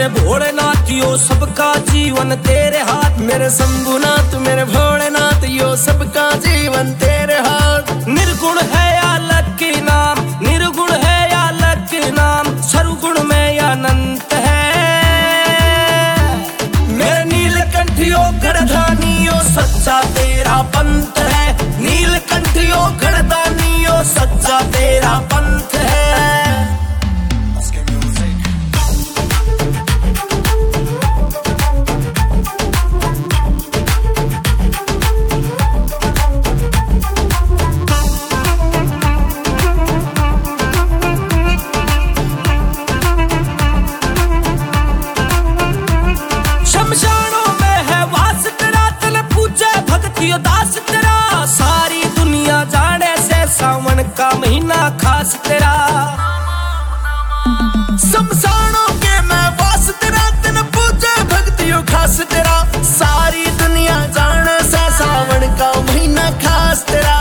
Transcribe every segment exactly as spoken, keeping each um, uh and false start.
मेरे भोलेनाथ यो सबका जीवन तेरे हाथ, मेरे शंभुनाथ मेरे भोलेनाथ यो सबका जीवन तेरे हाथ। निर्गुण है या अलग के नाम, निर्गुण है या अलग के नाम, सर्वगुण में या अनंत है। मेरे नीलकंठियो गणधानियो सच्चा तेरा पंथ है, नीलकंठियो गणधानियो सच्चा तेरा पंथ है। दास तेरा सारी दुनिया जाने से सावन का महीना खास तेरा। शमशानों के मैं वास तेरा, तेन पूजे भक्तियों खास तेरा, सारी दुनिया जाने से सावन का महीना खास तेरा।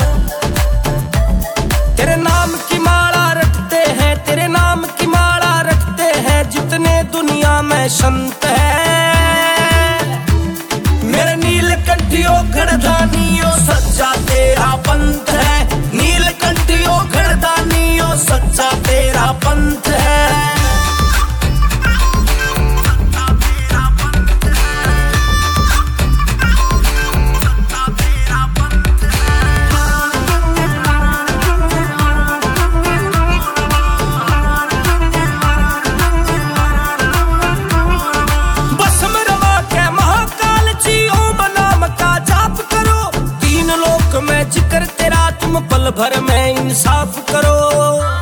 तेरे नाम की माला रखते हैं, तेरे नाम की माला रखते हैं जितने दुनिया में संत है। मेरे नीलकंठियो गणधानियो सच्चा तेरा पंथ है, नीलकंठियो गणधानियो सच्चा तेरा पंथ है। जिक्र तेरा तुम पल भर में इंसाफ करो।